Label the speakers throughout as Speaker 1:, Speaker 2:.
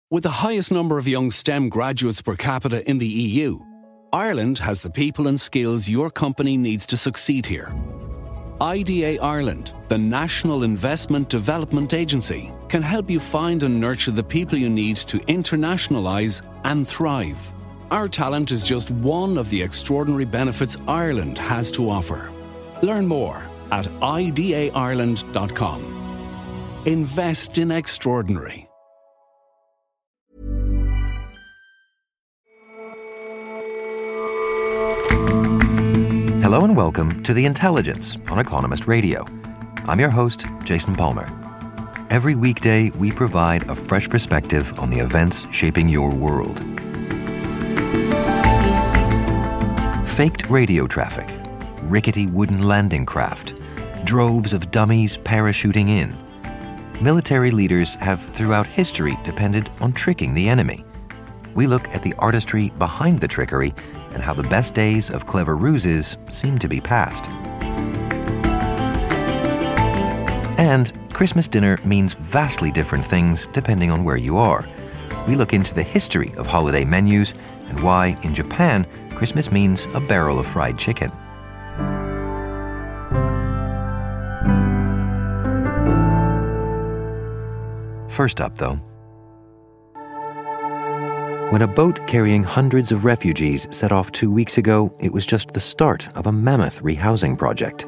Speaker 1: With the highest number of young STEM graduates per capita in the EU, Ireland has the people and skills your company needs to succeed here. IDA Ireland, the National Investment Development Agency, can help you find and nurture the people you need to internationalise and thrive. Our talent is just one of the extraordinary benefits Ireland has to offer. Learn more at idaireland.com. Invest in extraordinary.
Speaker 2: Hello and welcome to The Intelligence on Economist Radio. I'm your host, Jason Palmer. Every weekday, we provide a fresh perspective on the events shaping your world. Faked radio traffic, rickety wooden landing craft, droves of dummies parachuting in. Military leaders have throughout history depended on tricking the enemy. We look at the artistry behind the trickery and how the best days of clever ruses seem to be past. And Christmas dinner means vastly different things depending on where you are. We look into the history of holiday menus and why, in Japan, Christmas means a barrel of fried chicken. First up, though, when a boat carrying hundreds of refugees set off 2 weeks ago, it was just the start of a mammoth rehousing project.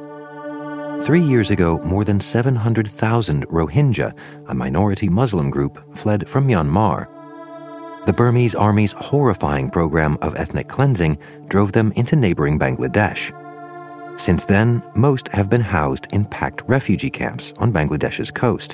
Speaker 2: 3 years ago, more than 700,000 Rohingya, a minority Muslim group, fled from Myanmar. The Burmese army's horrifying program of ethnic cleansing drove them into neighboring Bangladesh. Since then, most have been housed in packed refugee camps on Bangladesh's coast.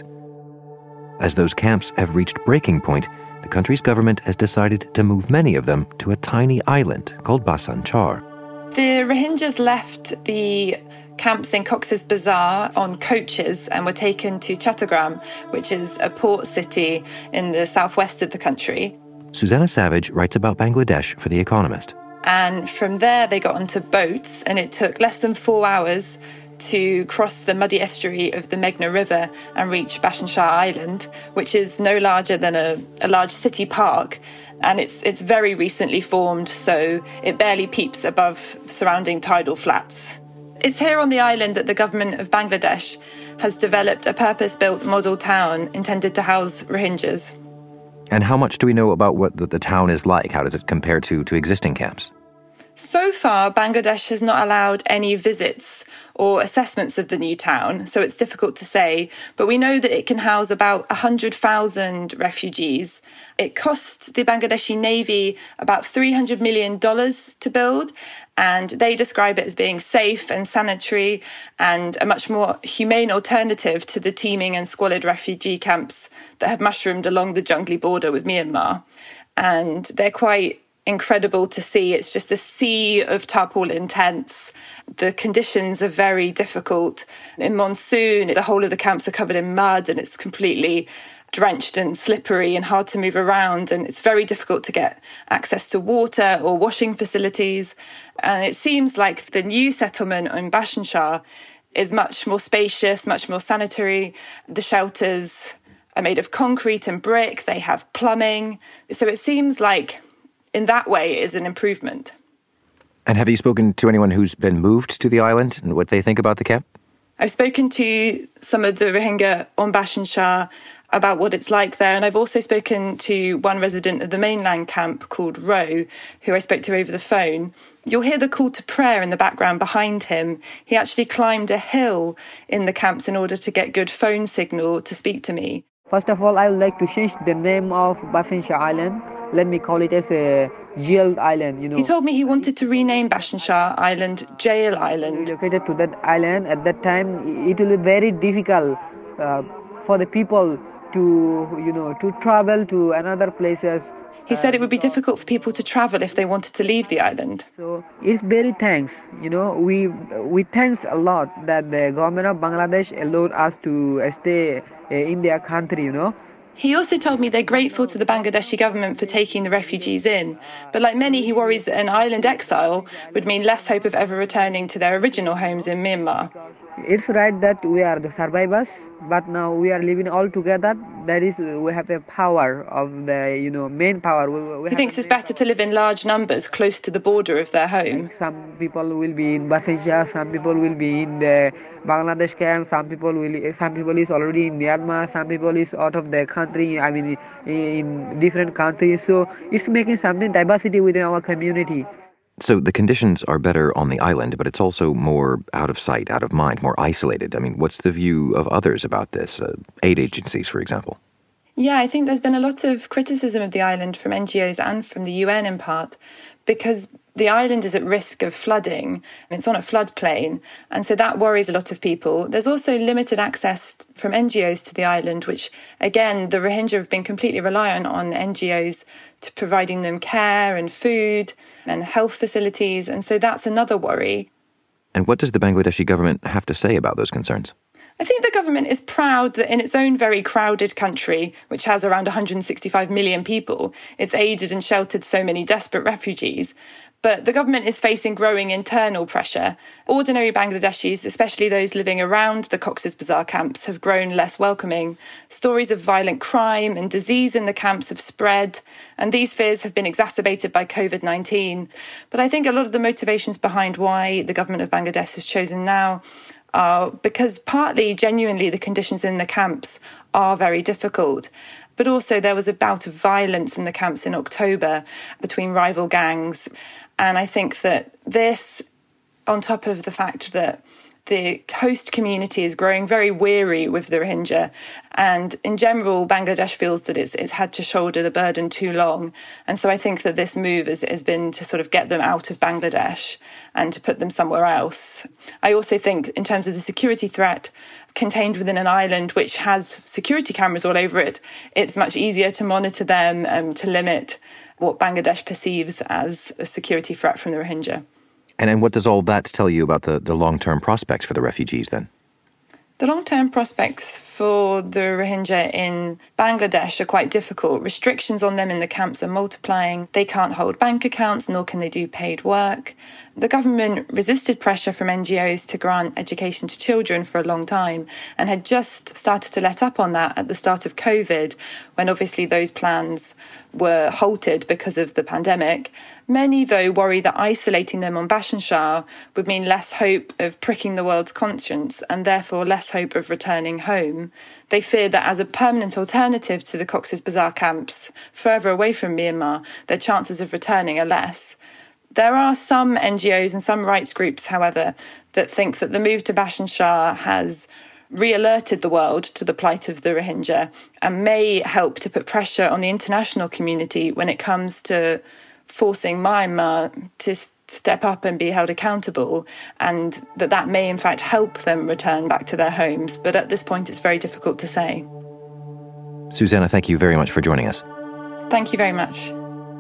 Speaker 2: As those camps have reached breaking point, the country's government has decided to move many of them to a tiny island called Bhasan Char.
Speaker 3: The Rohingyas left the camps in Cox's Bazar on coaches and were taken to Chattogram, which is a port city in the southwest of the country.
Speaker 2: Susanna Savage writes about Bangladesh for The Economist.
Speaker 3: And from there they got onto boats, and it took less than 4 hours to cross the muddy estuary of the Meghna River and reach Bhasan Char Island, which is no larger than a large city park. And it's very recently formed, so it barely peeps above surrounding tidal flats. It's here on the island that the government of Bangladesh has developed a purpose-built model town intended to house Rohingyas.
Speaker 2: And how much do we know about what the town is like? How does it compare to existing camps?
Speaker 3: So far, Bangladesh has not allowed any visits or assessments of the new town, so it's difficult to say. But we know that it can house about 100,000 refugees. It cost the Bangladeshi Navy about $300 million to build, and they describe it as being safe and sanitary and a much more humane alternative to the teeming and squalid refugee camps that have mushroomed along the jungly border with Myanmar. And they're quite incredible to see. It's just a sea of tarpaulin tents. The conditions are very difficult. In monsoon, the whole of the camps are covered in mud and it's completely drenched and slippery and hard to move around, and it's very difficult to get access to water or washing facilities. And it seems like the new settlement in Bhasan Char is much more spacious, much more sanitary. The shelters are made of concrete and brick. They have plumbing. So it seems like in that way it is an improvement.
Speaker 2: And have you spoken to anyone who's been moved to the island and what they think about the camp?
Speaker 3: I've spoken to some of the Rohingya on Bhasan Char about what it's like there, and I've also spoken to one resident of the mainland camp called Ro, who I spoke to over the phone. You'll hear the call to prayer in the background behind him. He actually climbed a hill in the camps in order to get good phone signal to speak to me.
Speaker 4: First of all, I would like to change the name of Bhasan Char Island. Let me call it as a jail island,
Speaker 3: He told me he wanted to rename Bhasan Char Island Jail Island.
Speaker 4: Located to that island at that time, it will be very difficult for the people to travel to another places.
Speaker 3: He said it would be difficult for people to travel if they wanted to leave the island.
Speaker 4: So it's very thanks, we thanks a lot that the government of Bangladesh allowed us to stay in their country,
Speaker 3: He also told me they're grateful to the Bangladeshi government for taking the refugees in, but like many, he worries that an island exile would mean less hope of ever returning to their original homes in Myanmar.
Speaker 4: It's right that we are the survivors, but now we are living all together. That is, we have a power of the, main power.
Speaker 3: He thinks it's better to live in large numbers close to the border of their home.
Speaker 4: Like some people will be in Basenja, some people will be in the Bangladesh camp, some people is already in Myanmar, some people is out of the country, in different countries. So it's making something diversity within our community.
Speaker 2: So the conditions are better on the island, but it's also more out of sight, out of mind, more isolated. What's the view of others about this? Aid agencies, for example.
Speaker 3: Yeah, I think there's been a lot of criticism of the island from NGOs and from the UN in part, because the island is at risk of flooding. It's on a floodplain, and so that worries a lot of people. There's also limited access from NGOs to the island, which, again, the Rohingya have been completely reliant on NGOs to providing them care and food and health facilities, and so that's another worry.
Speaker 2: And what does the Bangladeshi government have to say about those concerns?
Speaker 3: I think the government is proud that in its own very crowded country, which has around 165 million people, it's aided and sheltered so many desperate refugees. But the government is facing growing internal pressure. Ordinary Bangladeshis, especially those living around the Cox's Bazar camps, have grown less welcoming. Stories of violent crime and disease in the camps have spread, and these fears have been exacerbated by COVID-19. But I think a lot of the motivations behind why the government of Bangladesh has chosen now are because partly, genuinely, the conditions in the camps are very difficult. But also there was a bout of violence in the camps in October between rival gangs. And I think that this, on top of the fact that the host community is growing very weary with the Rohingya, and in general, Bangladesh feels that it's had to shoulder the burden too long. And so I think that this move has been to sort of get them out of Bangladesh and to put them somewhere else. I also think in terms of the security threat contained within an island which has security cameras all over it, it's much easier to monitor them, to limit what Bangladesh perceives as a security threat from the Rohingya.
Speaker 2: And what does all that tell you about the long-term prospects for the refugees then?
Speaker 3: The long-term prospects for the Rohingya in Bangladesh are quite difficult. Restrictions on them in the camps are multiplying. They can't hold bank accounts, nor can they do paid work. The government resisted pressure from NGOs to grant education to children for a long time and had just started to let up on that at the start of COVID, when obviously those plans were halted because of the pandemic. Many, though, worry that isolating them on Bhasan Char would mean less hope of pricking the world's conscience and therefore less hope of returning home. They fear that as a permanent alternative to the Cox's Bazar camps, further away from Myanmar, their chances of returning are less. There are some NGOs and some rights groups, however, that think that the move to Bhasan Char has re-alerted the world to the plight of the Rohingya and may help to put pressure on the international community when it comes to forcing Myanmar to step up and be held accountable, and that may in fact help them return back to their homes. But at this point, it's very difficult to say.
Speaker 2: Susanna, thank you very much for joining us.
Speaker 3: Thank you very much.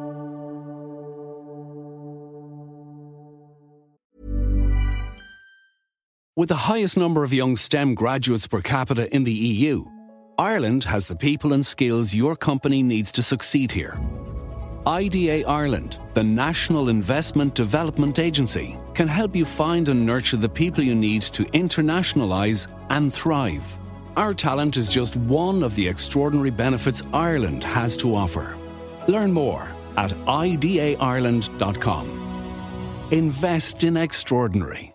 Speaker 1: With the highest number of young STEM graduates per capita in the EU, Ireland has the people and skills your company needs to succeed here. IDA Ireland, the National Investment Development Agency, can help you find and nurture the people you need to internationalise and thrive. Our talent is just one of the extraordinary benefits Ireland has to offer. Learn more at idaireland.com. Invest in extraordinary.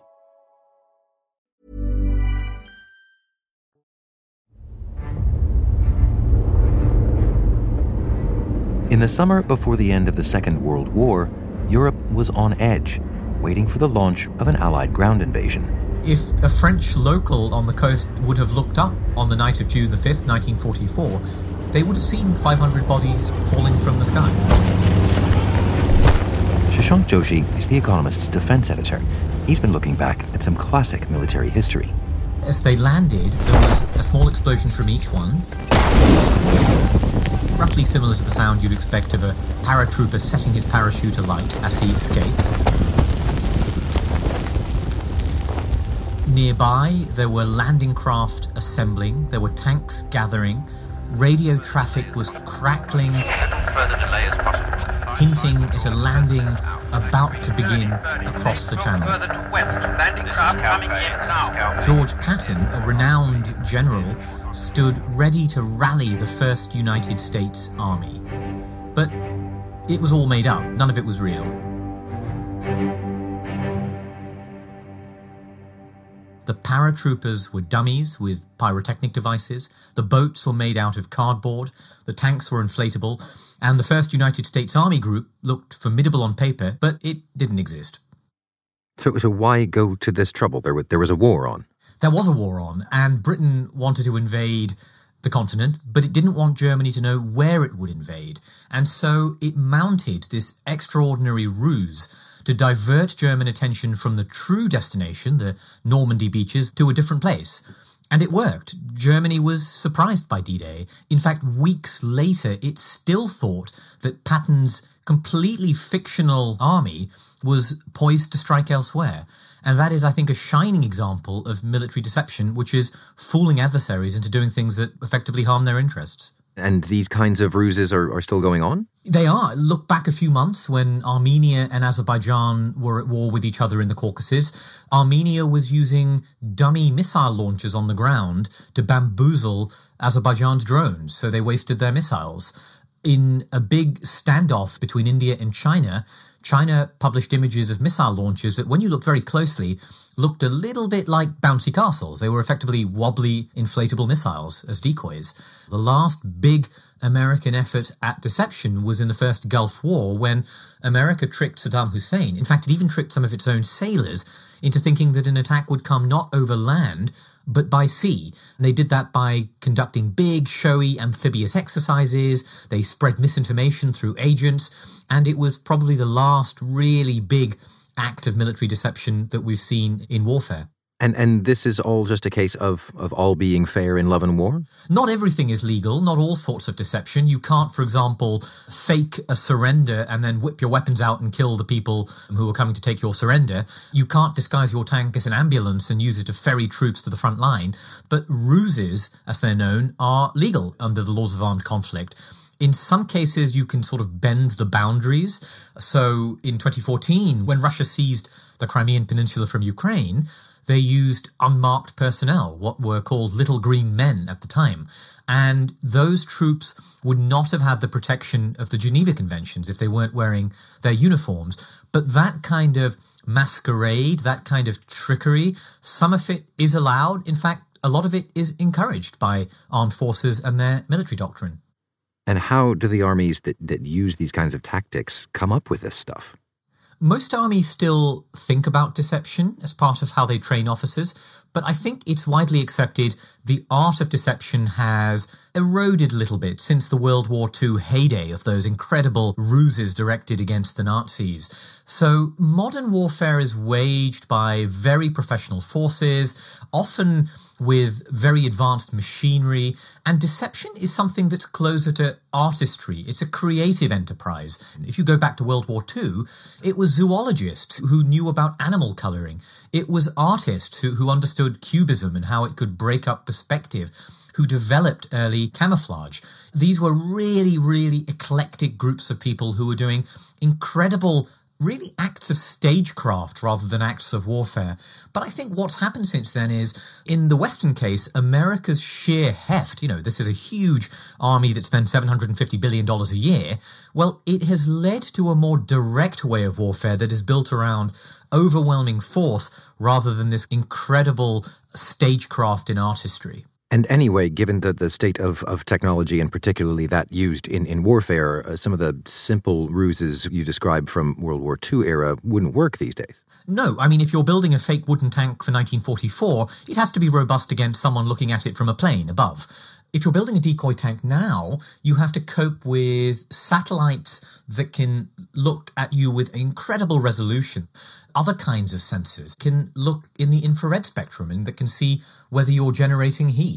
Speaker 2: In the summer before the end of the Second World War, Europe was on edge, waiting for the launch of an Allied ground invasion.
Speaker 5: If a French local on the coast would have looked up on the night of June the 5th, 1944, they would have seen 500 bodies falling from the sky.
Speaker 2: Shashank Joshi is The Economist's defense editor. He's been looking back at some classic military history.
Speaker 5: As they landed, there was a small explosion from each one, roughly similar to the sound you'd expect of a paratrooper setting his parachute alight as he escapes. Nearby, there were landing craft assembling, there were tanks gathering, radio traffic was crackling, hinting at a landing about to begin across the channel. George Patton, a renowned general, stood ready to rally the first United States Army. But it was all made up. None of it was real. The paratroopers were dummies with pyrotechnic devices, the boats were made out of cardboard, the tanks were inflatable, and the first United States Army group looked formidable on paper, but it didn't exist.
Speaker 2: So why go to this trouble? There was a war on.
Speaker 5: There was a war on, and Britain wanted to invade the continent, but it didn't want Germany to know where it would invade, and so it mounted this extraordinary ruse to divert German attention from the true destination, the Normandy beaches, to a different place. And it worked. Germany was surprised by D-Day. In fact, weeks later, it still thought that Patton's completely fictional army was poised to strike elsewhere. And that is, I think, a shining example of military deception, which is fooling adversaries into doing things that effectively harm their interests.
Speaker 2: And these kinds of ruses are still going on?
Speaker 5: They are. Look back a few months when Armenia and Azerbaijan were at war with each other in the Caucasus. Armenia was using dummy missile launchers on the ground to bamboozle Azerbaijan's drones, so they wasted their missiles. In a big standoff between India and China, China published images of missile launchers that, when you looked very closely, looked a little bit like bouncy castles. They were effectively wobbly, inflatable missiles as decoys. The last big American effort at deception was in the first Gulf War, when America tricked Saddam Hussein. In fact, it even tricked some of its own sailors into thinking that an attack would come not over land, but by sea. And they did that by conducting big, showy, amphibious exercises. They spread misinformation through agents. And it was probably the last really big act of military deception that we've seen in warfare.
Speaker 2: And this is all just a case of all being fair in love and war?
Speaker 5: Not everything is legal, not all sorts of deception. You can't, for example, fake a surrender and then whip your weapons out and kill the people who are coming to take your surrender. You can't disguise your tank as an ambulance and use it to ferry troops to the front line. But ruses, as they're known, are legal under the laws of armed conflict. In some cases, you can sort of bend the boundaries. So in 2014, when Russia seized the Crimean Peninsula from Ukraine, they used unmarked personnel, what were called little green men at the time. And those troops would not have had the protection of the Geneva Conventions if they weren't wearing their uniforms. But that kind of masquerade, that kind of trickery, some of it is allowed. In fact, a lot of it is encouraged by armed forces and their military doctrine.
Speaker 2: And how do the armies that use these kinds of tactics come up with this stuff?
Speaker 5: Most armies still think about deception as part of how they train officers, but I think it's widely accepted the art of deception has eroded a little bit since the World War II heyday of those incredible ruses directed against the Nazis. So modern warfare is waged by very professional forces, often with very advanced machinery, and deception is something that's closer to artistry. It's a creative enterprise. If you go back to World War II, it was zoologists who knew about animal colouring. It was artists who understood cubism and how it could break up perspective, who developed early camouflage. These were really, really eclectic groups of people who were doing incredible really acts of stagecraft rather than acts of warfare. But I think what's happened since then is, in the Western case, America's sheer heft, this is a huge army that spends $750 billion a year, well, it has led to a more direct way of warfare that is built around overwhelming force rather than this incredible stagecraft in artistry.
Speaker 2: And anyway, given the state of technology, and particularly that used in warfare, some of the simple ruses you described from World War II era wouldn't work these days.
Speaker 5: No, I mean, if you're building a fake wooden tank for 1944, it has to be robust against someone looking at it from a plane above. If you're building a decoy tank now, you have to cope with satellites that can look at you with incredible resolution. Other kinds of sensors can look in the infrared spectrum and that can see whether you're generating heat.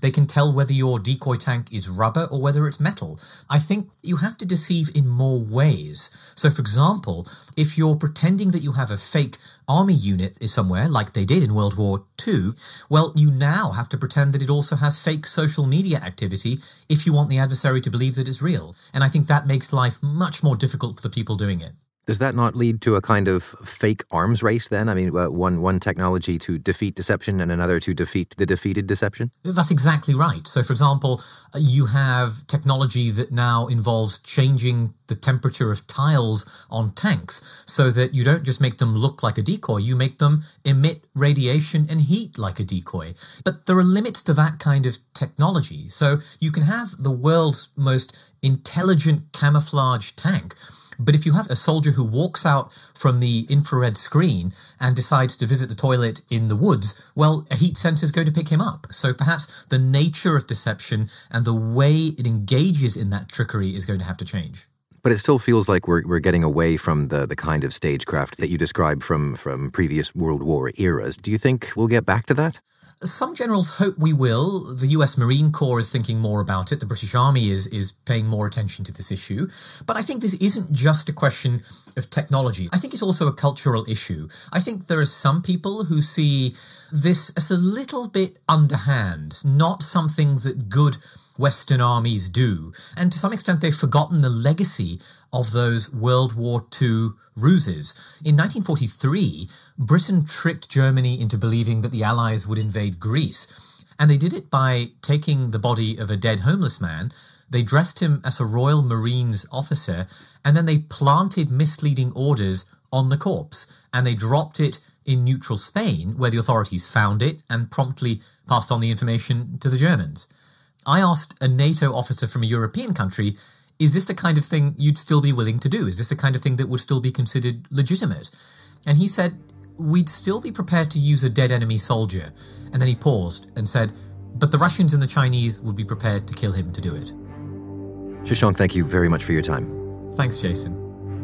Speaker 5: They can tell whether your decoy tank is rubber or whether it's metal. I think you have to deceive in more ways. So, for example, if you're pretending that you have a fake army unit somewhere, like they did in World War II, well, you now have to pretend that it also has fake social media activity if you want the adversary to believe that it's real. And I think that makes life much more difficult for the people doing it.
Speaker 2: Does that not lead to a kind of fake arms race then? I mean, one technology to defeat deception and another to defeat the defeated deception?
Speaker 5: That's exactly right. So, for example, you have technology that now involves changing the temperature of tiles on tanks so that you don't just make them look like a decoy, you make them emit radiation and heat like a decoy. But there are limits to that kind of technology. So you can have the world's most intelligent camouflage tank, but if you have a soldier who walks out from the infrared screen and decides to visit the toilet in the woods, well, a heat sensor is going to pick him up. So perhaps the nature of deception and the way it engages in that trickery is going to have to change.
Speaker 2: But it still feels like we're getting away from the kind of stagecraft that you described from previous World War eras. Do you think we'll get back to that?
Speaker 5: Some generals hope we will. The US Marine Corps is thinking more about it. The British Army is paying more attention to this issue. But I think this isn't just a question of technology. I think it's also a cultural issue. I think there are some people who see this as a little bit underhand, not something that good Western armies do. And to some extent, they've forgotten the legacy of those World War II ruses. In 1943, Britain tricked Germany into believing that the Allies would invade Greece. And they did it by taking the body of a dead homeless man. They dressed him as a Royal Marines officer, and then they planted misleading orders on the corpse. And they dropped it in neutral Spain, where the authorities found it and promptly passed on the information to the Germans. I asked a NATO officer from a European country, is this the kind of thing you'd still be willing to do? Is this the kind of thing that would still be considered legitimate? And he said, we'd still be prepared to use a dead enemy soldier. And then he paused and said, but the Russians and the Chinese would be prepared to kill him to do it.
Speaker 2: Shashank, thank you very much for your time.
Speaker 5: Thanks, Jason.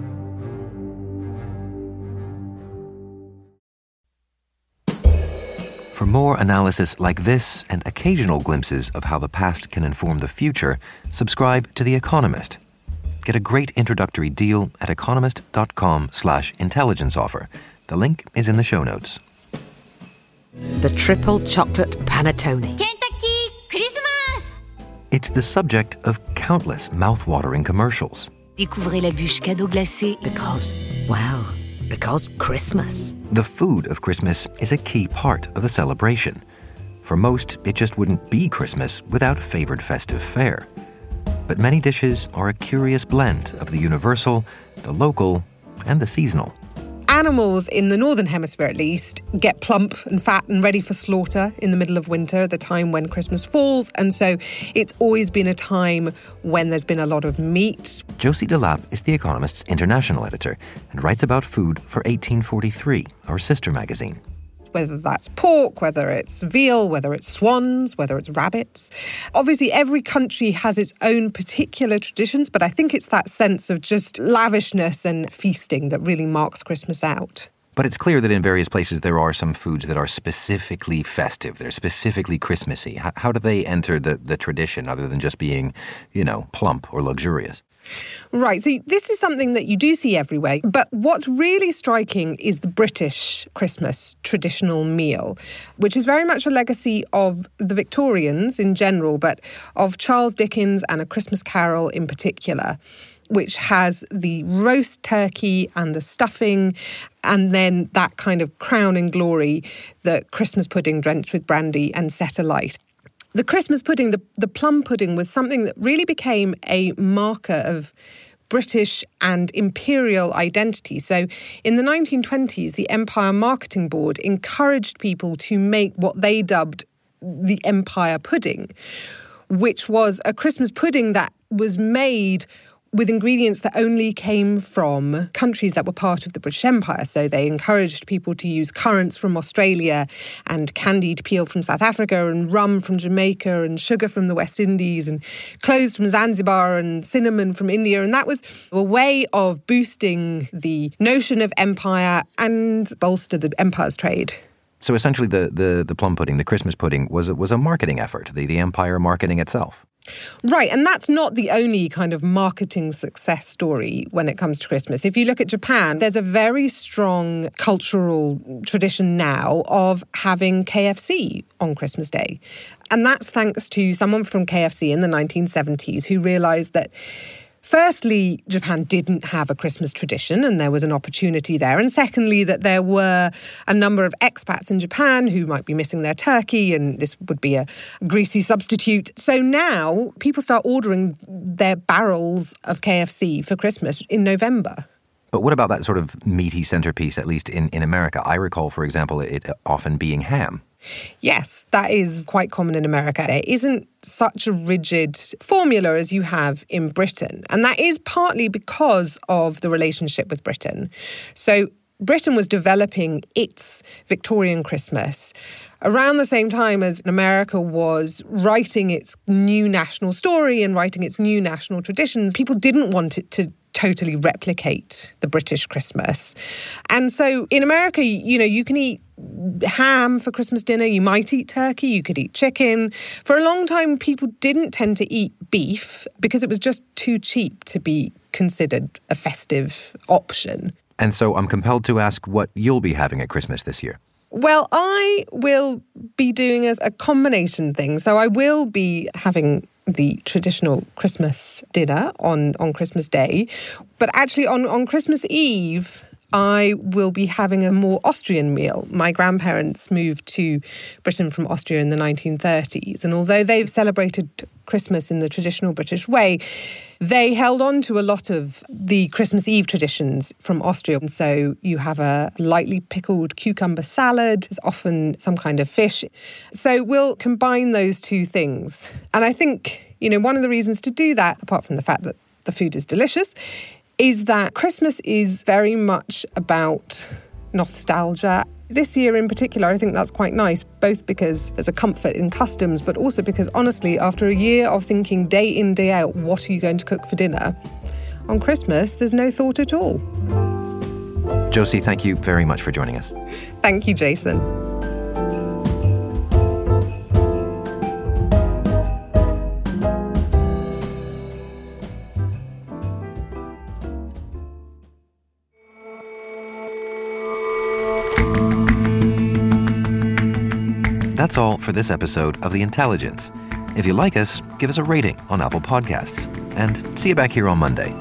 Speaker 2: For more analysis like this and occasional glimpses of how the past can inform the future, subscribe to The Economist. Get a great introductory deal at economist.com/intelligence offer. The link is in the show notes.
Speaker 6: The triple chocolate panettone.
Speaker 7: Kentucky Christmas!
Speaker 2: It's the subject of countless mouth-watering commercials.
Speaker 7: Découvrez la bûche cadeau glacé.
Speaker 6: Because Christmas.
Speaker 2: The food of Christmas is a key part of the celebration. For most, it just wouldn't be Christmas without favored festive fare. But many dishes are a curious blend of the universal, the local, and the seasonal.
Speaker 8: Animals, in the Northern Hemisphere at least, get plump and fat and ready for slaughter in the middle of winter, the time when Christmas falls. And so it's always been a time when there's been a lot of meat.
Speaker 2: Josie Delap is The Economist's international editor and writes about food for 1843, our sister magazine.
Speaker 8: Whether that's pork, whether it's veal, whether it's swans, whether it's rabbits. Obviously, every country has its own particular traditions, but I think it's that sense of just lavishness and feasting that really marks Christmas out.
Speaker 2: But it's clear that in various places there are some foods that are specifically festive. They're specifically Christmassy. How do they enter the tradition other than just being, plump or luxurious?
Speaker 8: Right, so this is something that you do see everywhere. But what's really striking is the British Christmas traditional meal, which is very much a legacy of the Victorians in general, but of Charles Dickens and A Christmas Carol in particular, which has the roast turkey and the stuffing, and then that kind of crown and glory, the Christmas pudding drenched with brandy and set alight. The Christmas pudding, the plum pudding, was something that really became a marker of British and imperial identity. So in the 1920s, the Empire Marketing Board encouraged people to make what they dubbed the Empire Pudding, which was a Christmas pudding that was made with ingredients that only came from countries that were part of the British Empire. So they encouraged people to use currants from Australia and candied peel from South Africa and rum from Jamaica and sugar from the West Indies and cloves from Zanzibar and cinnamon from India. And that was a way of boosting the notion of empire and bolster the empire's trade.
Speaker 2: So essentially the plum pudding, the Christmas pudding, was a marketing effort, the empire marketing itself.
Speaker 8: Right, and that's not the only kind of marketing success story when it comes to Christmas. If you look at Japan, there's a very strong cultural tradition now of having KFC on Christmas Day. And that's thanks to someone from KFC in the 1970s who realised that firstly, Japan didn't have a Christmas tradition and there was an opportunity there. And secondly, that there were a number of expats in Japan who might be missing their turkey and this would be a greasy substitute. So now people start ordering their barrels of KFC for Christmas in November.
Speaker 2: But what about that sort of meaty centerpiece, at least in America? I recall, for example, it often being ham.
Speaker 8: Yes, that is quite common in America. There isn't such a rigid formula as you have in Britain. And that is partly because of the relationship with Britain. So Britain was developing its Victorian Christmas around the same time as America was writing its new national story and writing its new national traditions. People didn't want it to totally replicate the British Christmas. And so in America, you can eat ham for Christmas dinner, you might eat turkey, you could eat chicken. For a long time, people didn't tend to eat beef because it was just too cheap to be considered a festive option.
Speaker 2: And so I'm compelled to ask what you'll be having at Christmas this year.
Speaker 8: Well, I will be doing a combination thing. So I will be having the traditional Christmas dinner on Christmas Day. But actually on Christmas Eve, I will be having a more Austrian meal. My grandparents moved to Britain from Austria in the 1930s. And although they've celebrated Christmas in the traditional British way, they held on to a lot of the Christmas Eve traditions from Austria. And so you have a lightly pickled cucumber salad. There's often some kind of fish. So we'll combine those two things. And I think, one of the reasons to do that, apart from the fact that the food is delicious, is that Christmas is very much about nostalgia. This year in particular, I think that's quite nice, both because there's a comfort in customs, but also because, honestly, after a year of thinking day in, day out, what are you going to cook for dinner? On Christmas, there's no thought at all.
Speaker 2: Josie, thank you very much for joining us.
Speaker 8: Thank you, Jason.
Speaker 2: That's all for this episode of The Intelligence. If you like us, give us a rating on Apple Podcasts. And see you back here on Monday.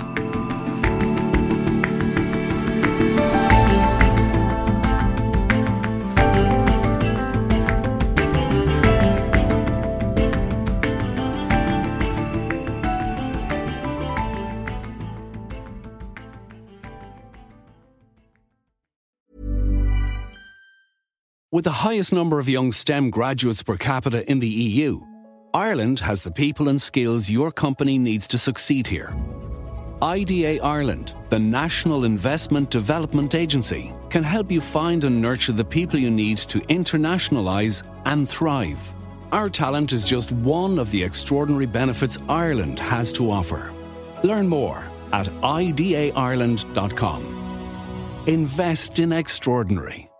Speaker 1: With the highest number of young STEM graduates per capita in the EU, Ireland has the people and skills your company needs to succeed here. IDA Ireland, the National Investment Development Agency, can help you find and nurture the people you need to internationalise and thrive. Our talent is just one of the extraordinary benefits Ireland has to offer. Learn more at idaireland.com. Invest in extraordinary.